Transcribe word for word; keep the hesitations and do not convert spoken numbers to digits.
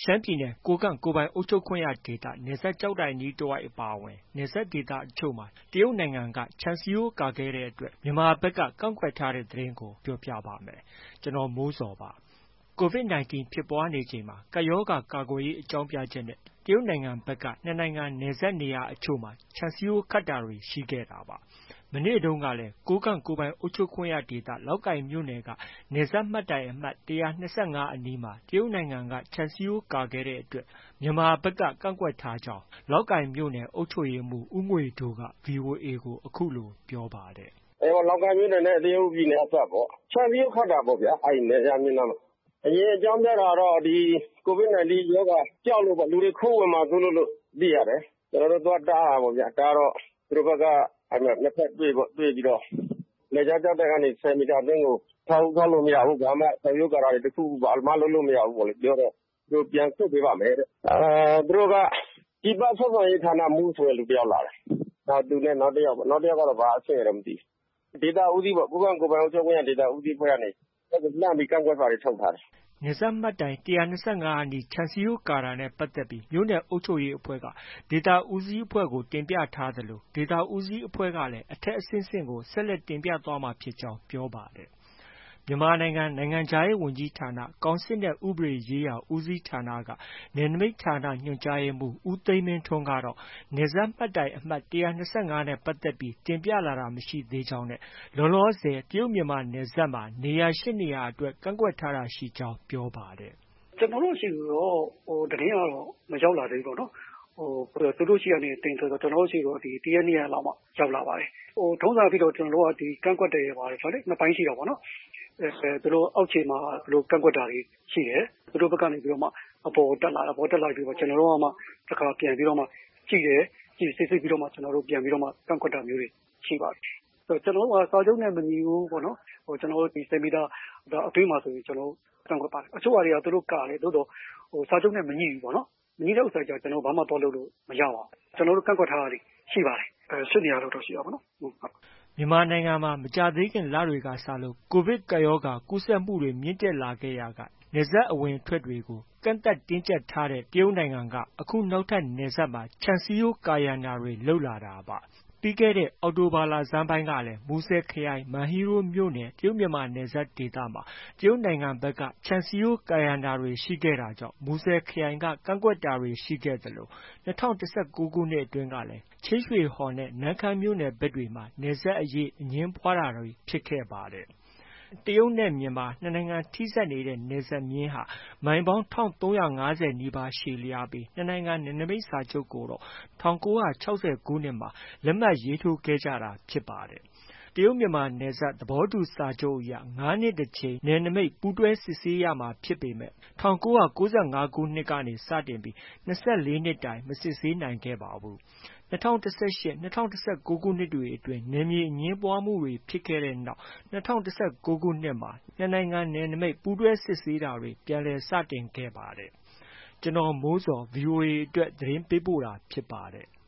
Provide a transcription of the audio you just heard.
ရှမ်းပြည်နယ်ကိုးကန့်ကိုယ်ပိုင်အုပ်ချုပ်ခွင့်ရဒေသ နယ်စပ်ကျောက်တိုင်အနီးတစ်ဝိုက်အပါအဝင် နယ်စပ်ဒေသအချို့မှာ တရုတ်နိုင်ငံက ခြံစည်းရိုးကာခဲ့တဲ့အတွက် မြန်မာဘက်က ကန့်ကွက်ထားတဲ့သတင်းကို ပြောပြပါမယ်။ ဗွီအိုအေမြန်မာပိုင်းသတင်းထောက် ကိုမိုးဇော်က သတင်းပေးပို့ထားပါတယ်။ COVID 19 ဖြစ်ပွားနေချိန်မှာ ကပ်ရောဂါကာကွယ်ရေးအကြောင်းပြချက်နဲ့ တရုတ်နိုင်ငံဘက်က နှစ်နိုင်ငံနယ်စပ်နေရာအချို့မှာ ခြံစည်းရိုးခတ်တာတွေ ရှိခဲ့တာပါ။ မနေ့တုန်းကလည်း ကိုးကန့်ကိုယ်ပိုင်အုပ်ချုပ်ခွင့်ရဒေသ လောက်ကိုင်မြို့နယ်က နယ်စပ်မှတ်တိုင်အမှတ် ၁၂၅ အနီးမှာ တရုတ်နိုင်ငံက ခြံစည်းရိုးကာခဲ့တဲ့အတွက် မြန်မာဘက်က ကန့်ကွက်ထားကြောင်း လောက်ကိုင်မြို့နယ် အုပ်ချုပ်ရေးမှူး ဦးငွေဒိုးက VOA ကို အခုလို ပြောပါတယ်။ “လောက်ကိုင်မြို့နယ်နဲ့ တရုတ်ပြည်နယ်အစပ်ပေါ့။ ခြံစည်းရိုးခတ်တာပေါ့ဗျာ။ အဲဒီနယ်ခြားမျဉ်းနားမှာ။ အရင်အကြောင်းပြတာကတော့ ဒီ COVID 19 ရောဂါကြောက်လို့ပေါ့။ လူတွေ ခိုးဝင်မှာစိုးလို့ သိရတယ်။ ကျနော်တို့ သွားတားတာပေါ့ဗျာ။ တားတော့ သူတို့ဘက်က နှစ်ဘက်တွေ့ပေါ့။ တွေ့ပြီးတော့ နယ်ခြားကျောက်တိုင်ကနေ ၁၀ မီတာအတွင်းကို အဆောက်အဦးဆောက်လို့ မရဘူး။ ဘာမှ ခြံစည်းရိုးကာတာတွေ တစ်ခုခု ဘာမှလုပ်လို့ မရဘူးပေါ့။ ပြောတော့ သူတို့ ပြန်ဆုတ်ပေးပါမယ်တဲ့။ သူတို့က ပြည်ပဆက်ဆံရေးဌာနမှူးဆိုတဲ့ လူတစ်ယောက်လာတယ်။ သူနဲ့ နောက်တစ်ယောက်ပေါ့။ နောက်တစ်ယောက်ကတော့ ဘာအဆင့်ရယ်တော့ မသိဘူး။ ဒေသဦးစီးပေါ့။ ကိုးကန့်ကိုယ်ပိုင်အုပ်ချုပ်ခွင့်ရဒေသဦးစီးအဖွဲ့ကနေ လှမ်းပြီး ကန့်ကွက်စာတွေ ထုတ်ထားတယ်။ ” နယ်စပ်မှတ်တိုင် ၁၂၅ အနီး ခြံစည်းရိုးကာတာနဲ့ ပတ်သက်ပြီး မြို့နယ်အုပ်ချုပ်ရေးအဖွဲ့က ဒေသဦးစီးအဖွဲ့ကို တင်ပြထားသလို ဒေသဦးစီးအဖွဲ့ကလည်း အထက်အဆင့်ဆင့်ကို ဆက်လက်တင်ပြသွားမှာဖြစ်ကြောင်း ပြောပါတယ်။ မြန်မာနိုင်ငံ နိုင်ငံခြားရေးဝန်ကြီးဌာန ကောင်စစ်နဲ့ ဥပဒေရေးရာဦးစီးဌာနက နယ်နမိတ်ဌာန ညွှန်ကြားရေးမှူး ဦးသိန်းမင်းထွန်းကတော့ နယ်စပ်မှတ်တိုင်အမှတ် ၁၂၅ နဲ့ ပတ်သက်ပြီး တင်ပြလာတာမရှိသေးကြောင်းနဲ့ လောလောဆယ် တရုတ်မြန်မာနယ်စပ်မှာ နေရာ ၈ နေရာအတွက် ကန့်ကွက်ထားတာရှိကြောင်း ပြောပါတယ်။ “ကျနော်တို့ဆီကိုတော့ သတင်းကတော့ မရောက်လာသေးဘူးပေါ့နော်။ သူတို့ဆီကနေ တင်ဆိုတော့ ကျနော်တို့ဆီကို တစ်ရက်၊ နှစ်ရက်လောက်မှ ရောက်လာပါတယ်။ ထုံးစံအားဖြင့်တော့ ကျနော်တို့က ကန့်ကွက်တယ်ဆိုတာ နှစ်ပိုင်းရှိတာပေါ့နော်။ သူတို့ အောက်ခြေမှာ ကန့်ကွက်တာတွေ ရှိတယ်။ သူတို့ဘက်ကနေပြီးတော့မှ အပေါ်တက်လာတယ်။ အပေါ်တက်လာပြီးတော့ ကျနော်တို့ကမှ တစ်ခါပြန်ပြီးတော့မှ ကြည့်တယ်။ စိစစ်ပြီးတော့မှ ပြန်ပြီးတော့မှ ကန့်ကွက်တာမျိုးတွေ ရှိပါတယ်။ ကျနော်တို့က စာချုပ်နဲ့ မညီဘူးပေါ့နော်။ ကျနော်တို့ ၁၀ မီတာအတွင်းမှာဆိုရင် ကန့်ကွက်ပါတယ်။ တချို့ဟာတွေက သူတို့ ကာတယ်။ သို့သော် စာချုပ်နဲ့ မငြိဘူးပေါ့နော်။ မငြိတဲ့ဥစ္စာကျ ကျနော်တို့ ဘာမှ သွားလုပ်လို့ မရပါဘူး။ ကျနော်တို့ ကန့်ကွက်ထားတာတွေ ရှိပါတယ်။ ၈ နေရာလောက်တော့ ရှိတာပေါ့နော်။” မြန်မာနိုင်ငံမှာ မကြာသေးခင်လတွေကစလို့ COVID ကပ်ရောဂါ ကူးစက်မှုတွေ မြင့်တက်လာခဲ့ရာက နယ်စပ်အဝင်အထွက်တွေကို ကန့်သတ်တင်းကျပ်ထားတဲ့ တရုတ်နိုင်ငံက အခုနောက်ထပ် နယ်စပ်မှာ ခြံစည်းရိုးကာရံတာတွေ လုပ်လာတာပါ။ ပြီးခဲ့တဲ့ အောက်တိုဘာလဆန်းပိုင်းကလည်း မူဆယ်ခရိုင် မန်ဟီးရိုးမြို့နယ် တရုတ်မြန်မာနယ်စပ်ဒေသမှာ တရုတ်နိုင်ငံဘက်က ခြံစည်းရိုးကာရံတာတွေ ရှိခဲ့တာကြောင့် မူဆယ်ခရိုင်က ကန့်ကွက်တာတွေ ရှိခဲ့သလို ၂၀၁၉ ခုနှစ်အတွင်းကလည်း ချင်းရွှေဟော်နဲ့ နမ့်ခမ်းမြို့နယ်ဘက်တွေမှာ နယ်စပ်အရေး အငြင်းပွားတာတွေ ဖြစ်ခဲ့ပါတယ်။ တရုတ်နဲ့ မြန်မာ နှစ်နိုင်ငံ ထိစပ်နေတဲ့ နယ်စပ်မျဉ်းဟာ မိုင်ပေါင်း ၁၃၅၀ နီးပါးရှည်လျားပြီး နှစ်နိုင်ငံ နယ်နိမိတ်စာချုပ်ကိုတော့ ၁၉၆၀ ခုနှစ်မှာ လက်မှတ်ရေးထိုးခဲ့ကြတာဖြစ်ပါတယ်။ တရုတ်မြန်မာနယ်စပ် သဘောတူစာချုပ်အရ ၅ နှစ်တစ်ကြိမ် နယ်နိမိတ်ပူးတွဲစစ်ဆေးရမှာဖြစ်ပေမဲ့ ၁၉၉၅ ခုနှစ်ကနေ စတင်ပြီး ၂၄ နှစ်တိုင် မစစ်ဆေးနိုင်ခဲ့ပါဘူး။ ၂၀၁၈-၂၀၁၉ ခုနှစ်တွေအတွင်း နယ်မြေအငြင်းပွားမှုတွေ ဖြစ်ခဲ့တဲ့နောက် ၂၀၁၉ ခုနှစ်မှာ နှစ်နိုင်ငံ နယ်နိမိတ်ပူးတွဲစစ်ဆေးတာတွေ ပြန်လည် စတင်ခဲ့ပါတယ်။ ကျနော်မိုးဇော် VOA အတွက် သတင်းပေးပို့တာဖြစ်ပါတယ်။